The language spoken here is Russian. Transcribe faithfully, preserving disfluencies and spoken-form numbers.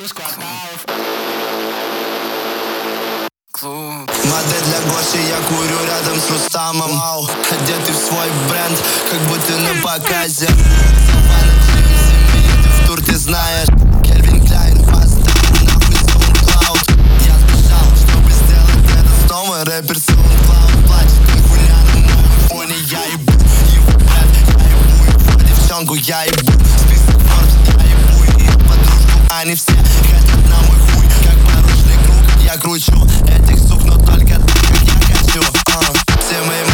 из кварталов. Модель для Гоши, я курю рядом с Рустамом. Вау, одетый в свой бренд, как будто на показе. В тур ты знаешь, Кельвин Кляйн, фаст, нахуй SoundCloud. Я сбежал, чтобы сделать это снова. Рэпер SoundCloud плачет, как хуля на моем фоне. Я ебу его бренд, я ебу его девчонку, я ебу список Forbes, я ебу ее подружку. Они все хотят на мой хуй, как порочный круг. Я кручу этих сук, но только так, как я хочу. uh. Все мои